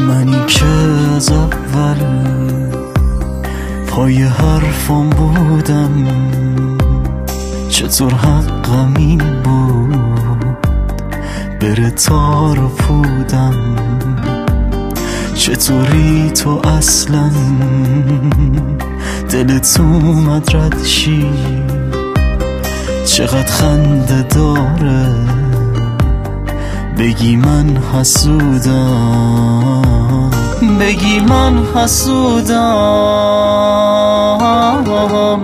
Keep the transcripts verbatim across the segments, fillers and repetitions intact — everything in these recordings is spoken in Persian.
منی که از اول پای حرفم بودم، چطور حقم این بود بره تار و پودم؟ چطوری تو اصلا دلت اومد رد شی؟ چقدر خنده داره بگی من حسودم، بگی من حسودم.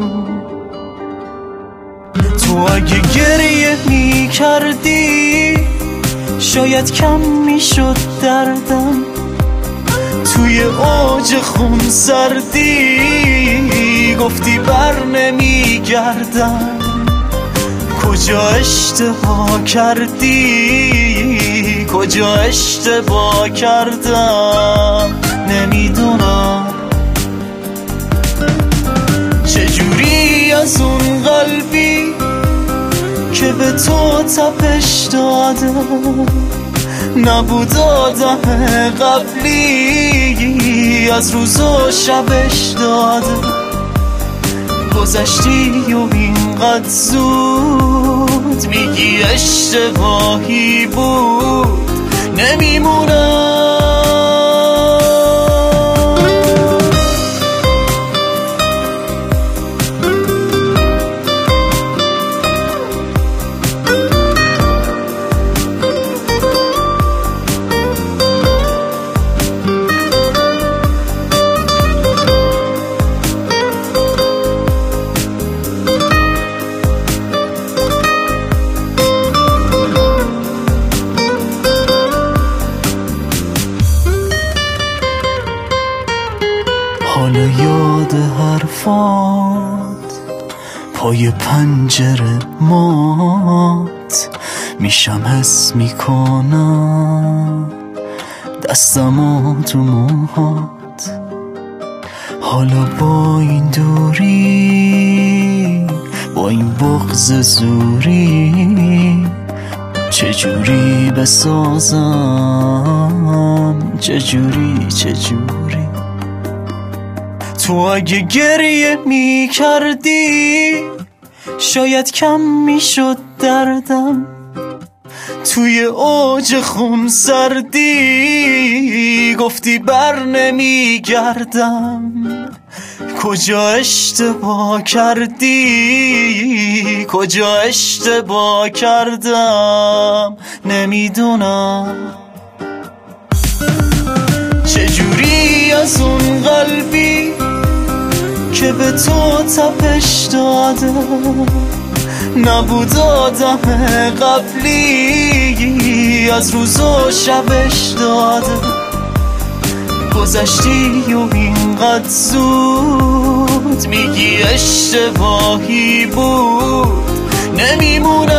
تو اگه گریه می کردی شاید کم می شد دردم، توی اوج خون سردی گفتی بر نمی گردم. کجا اشتباه کردی، کجا اشتباه کردم نمیدونم. چجوری از اون قلبی که به تو تپش داده نبود آدم قبلی، از روز و شبش داده گذشتی و اینقدر زود میگی اشتباهی بود نمیمونم. حالا یاد حرفات پای پنجره مات میشم، حس میکنم دستم تو موهات. حالا با این دوری، با این بغض زوری، چجوری بسازم، چجوری چجوری؟ تو اگه گریه می کردی شاید کم می شد دردم، توی اوج خون سردی گفتی بر نمی گردم. کجا اشتباه کردی، کجا اشتباه کردم نمیدونم. چجوری از اون قلبی که به تو تپش داده نبود آدم قبلی، از روز و شبش داده گذشتی و اینقدر زود میگی اشتباهی بود نمیمونه.